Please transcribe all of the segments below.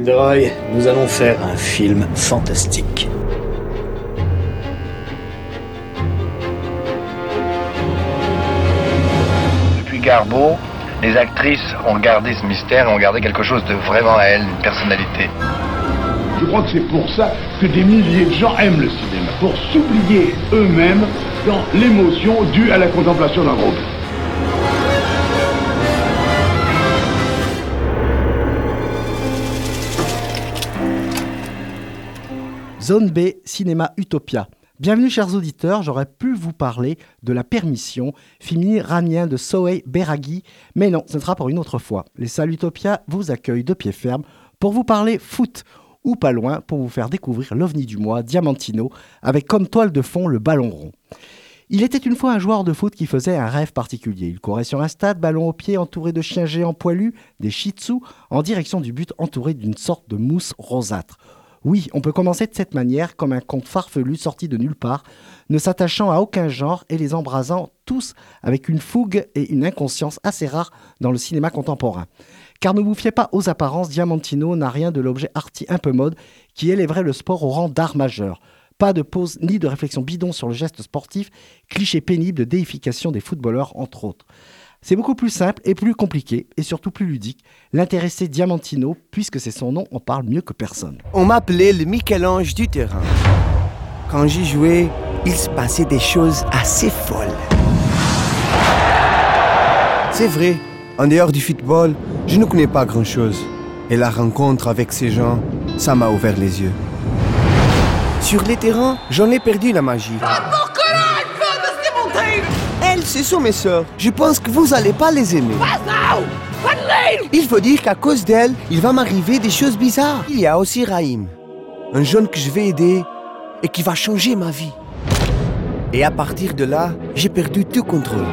Gilderoy, nous allons faire un film fantastique. Depuis Garbeau, les actrices ont gardé ce mystère et ont gardé quelque chose de vraiment à elles, une personnalité. Je crois que c'est pour ça que des milliers de gens aiment le cinéma, pour s'oublier eux-mêmes dans l'émotion due à la contemplation d'un groupe. Zone B, Cinéma Utopia. Bienvenue chers auditeurs, j'aurais pu vous parler de La Permission, film iranien de Sohey Berraghi, mais non, ce sera pour une autre fois. Les salles Utopia vous accueillent de pied ferme pour vous parler foot, ou pas loin pour vous faire découvrir l'ovni du mois, Diamantino, avec comme toile de fond le ballon rond. Il était une fois un joueur de foot qui faisait un rêve particulier. Il courait sur un stade, ballon au pied, entouré de chiens géants poilus, des shih tzus, en direction du but entouré d'une sorte de mousse rosâtre. Oui, on peut commencer de cette manière, comme un conte farfelu sorti de nulle part, ne s'attachant à aucun genre et les embrasant tous avec une fougue et une inconscience assez rares dans le cinéma contemporain. Car ne vous fiez pas aux apparences, Diamantino n'a rien de l'objet arty un peu mode qui élèverait le sport au rang d'art majeur. Pas de pause ni de réflexion bidon sur le geste sportif, cliché pénible de déification des footballeurs entre autres. C'est beaucoup plus simple et plus compliqué, et surtout plus ludique. L'intéressé Diamantino, puisque c'est son nom, en parle mieux que personne. On m'appelait le Michel-Ange du terrain. Quand j'y jouais, il se passait des choses assez folles. C'est vrai, en dehors du football, je ne connais pas grand-chose. Et la rencontre avec ces gens, ça m'a ouvert les yeux. Sur les terrains, j'en ai perdu la magie. Elles, ce sont mes sœurs. Je pense que vous allez pas les aimer. Il faut dire qu'à cause d'elles, il va m'arriver des choses bizarres. Il y a aussi Raïm, un jeune que je vais aider et qui va changer ma vie. Et à partir de là, j'ai perdu tout contrôle.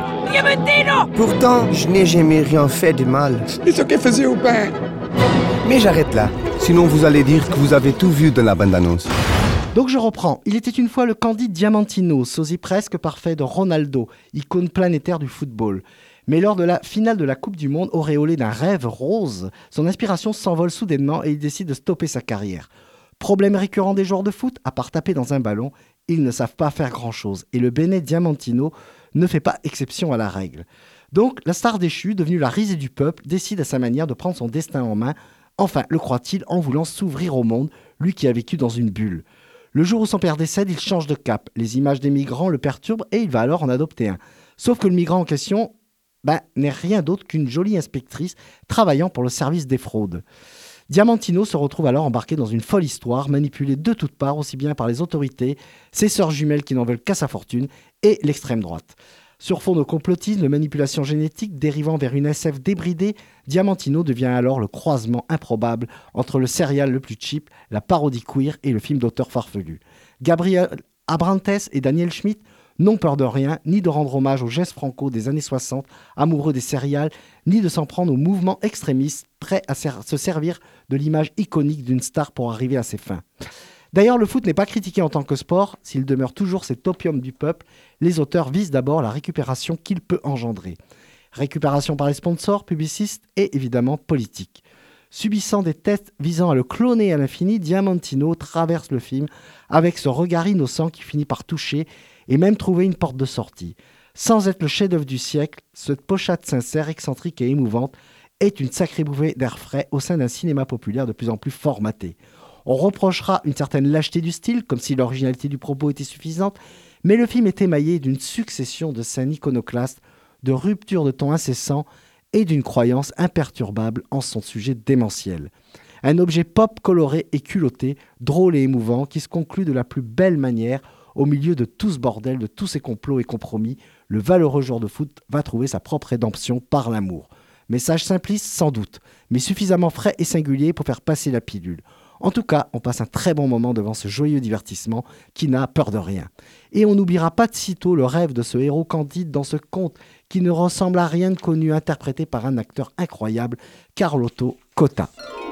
Pourtant, je n'ai jamais rien fait de mal. Et ce qu'elle faisait au pain. Mais j'arrête là, sinon vous allez dire que vous avez tout vu dans la bande-annonce. Donc je reprends. Il était une fois le Candide Diamantino, sosie presque parfait de Ronaldo, icône planétaire du football. Mais lors de la finale de la Coupe du Monde, auréolé d'un rêve rose, son inspiration s'envole soudainement et il décide de stopper sa carrière. Problème récurrent des joueurs de foot, à part taper dans un ballon, ils ne savent pas faire grand-chose. Et le Bénet Diamantino ne fait pas exception à la règle. Donc la star déchue, devenue la risée du peuple, décide à sa manière de prendre son destin en main, enfin le croit-il, en voulant s'ouvrir au monde, lui qui a vécu dans une bulle. Le jour où son père décède, il change de cap. Les images des migrants le perturbent et il va alors en adopter un. Sauf que le migrant en question n'est rien d'autre qu'une jolie inspectrice travaillant pour le service des fraudes. Diamantino se retrouve alors embarqué dans une folle histoire, manipulé de toutes parts, aussi bien par les autorités, ses sœurs jumelles qui n'en veulent qu'à sa fortune, et l'extrême droite. Sur fond de complotisme, de manipulation génétique dérivant vers une SF débridée, Diamantino devient alors le croisement improbable entre le serial le plus cheap, la parodie queer et le film d'auteur farfelu. Gabriel Abrantes et Daniel Schmidt n'ont peur de rien, ni de rendre hommage aux gestes franco des années 60, amoureux des serials, ni de s'en prendre aux mouvements extrémistes, prêts à se servir de l'image iconique d'une star pour arriver à ses fins. D'ailleurs, le foot n'est pas critiqué en tant que sport, s'il demeure toujours cet opium du peuple, les auteurs visent d'abord la récupération qu'il peut engendrer. Récupération par les sponsors, publicistes et évidemment politiques. Subissant des tests visant à le cloner à l'infini, Diamantino traverse le film avec ce regard innocent qui finit par toucher et même trouver une porte de sortie. Sans être le chef-d'œuvre du siècle, cette pochade sincère, excentrique et émouvante est une sacrée bouffée d'air frais au sein d'un cinéma populaire de plus en plus formaté. On reprochera une certaine lâcheté du style, comme si l'originalité du propos était suffisante, mais le film est émaillé d'une succession de scènes iconoclastes, de ruptures de ton incessants et d'une croyance imperturbable en son sujet démentiel. Un objet pop coloré et culotté, drôle et émouvant, qui se conclut de la plus belle manière. Au milieu de tout ce bordel, de tous ces complots et compromis, le valeureux joueur de foot va trouver sa propre rédemption par l'amour. Message simpliste sans doute, mais suffisamment frais et singulier pour faire passer la pilule. En tout cas, on passe un très bon moment devant ce joyeux divertissement qui n'a peur de rien. Et on n'oubliera pas de sitôt le rêve de ce héros candide dans ce conte qui ne ressemble à rien de connu, interprété par un acteur incroyable, Carlotto Cotta.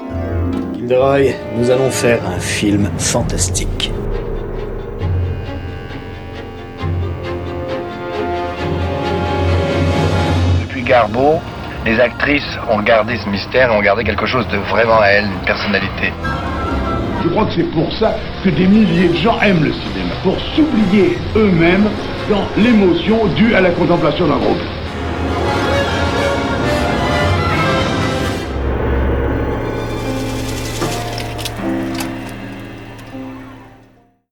Gilderoy, nous allons faire un film fantastique. Depuis Garbeau, Les actrices ont gardé ce mystère et ont gardé quelque chose de vraiment à elles, une personnalité. Je crois que c'est pour ça que des milliers de gens aiment le cinéma, pour s'oublier eux-mêmes dans l'émotion due à la contemplation d'un groupe.